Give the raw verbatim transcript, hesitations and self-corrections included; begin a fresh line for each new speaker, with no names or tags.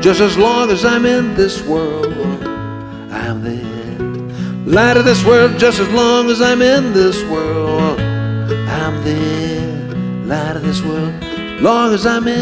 just as long as I'm in this world. I'm the light of this world, just as long as I'm in this world. I'm the light of this world, long as I'm in